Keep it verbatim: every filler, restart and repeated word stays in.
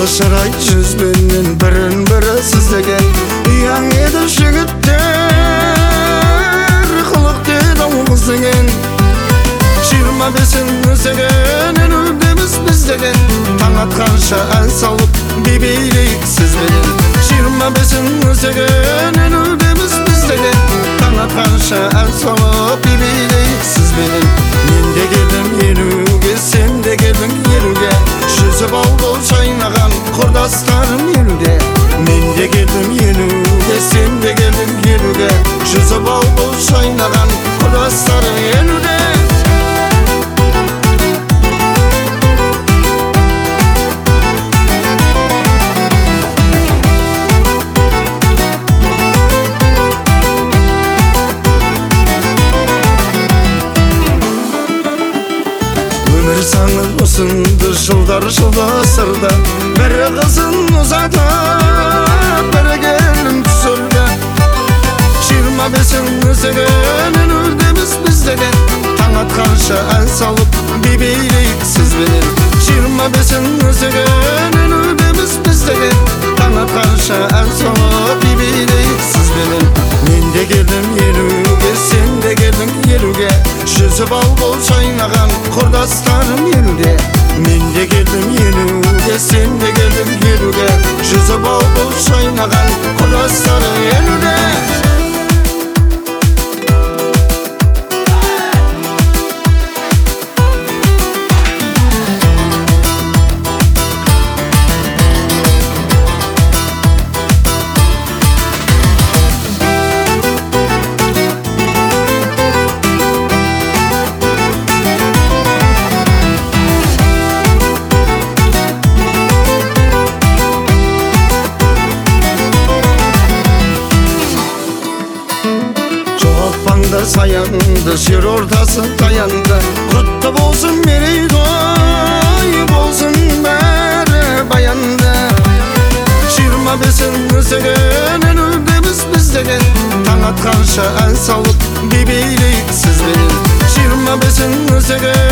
Жылы шырай жүзбенен бірін бірі сіздеген ұяң еді жігіттер, қылық деді қыз деген. Жиырма бесін өзеген өнердеміз біз деген, таң атқанша ән салып би билейік сізбенен. Жиырма бесін өзеген өнердеміз біз деген, таң атқанша ән салып би билейік сізбенен. Мен де келдім елуге, сен де келдің елуге, жүзіп алды шайнаған құрдастарым елуге. Мен де келдім елуге, сен де келдің елуге, жүзіп алды шайнаған құрдастарым елуге. Өмір заңы ұсынды жылдар жылдасырды, бірі қызын ұзатып, бірі келін түсірді. Жиырма бесін өзеген өнердеміз біз деген, таң атқанша ән салып би билейік сізбенен. Жиырма бесін өзеген өнердеміз біз деген, таң атқанша ән салып би билейік сізбенен. Мен де келдім елуге, сен де келдің елуге, жүзіп ал бол шайнаған құрдастарым елуге. Мен де келдім елуге, сен де келдің елуге, жүзіп ал бол шайнаған құрдастарым елуге. Саянды, жер ортасы таянды, құтты болсын мерейтой, болсын бәрі баянды. Жиырма бесін өзеген өнердеміз біз деген, таң атқанша ән салып би билейік сізбенен. Жиырма бесін өзеген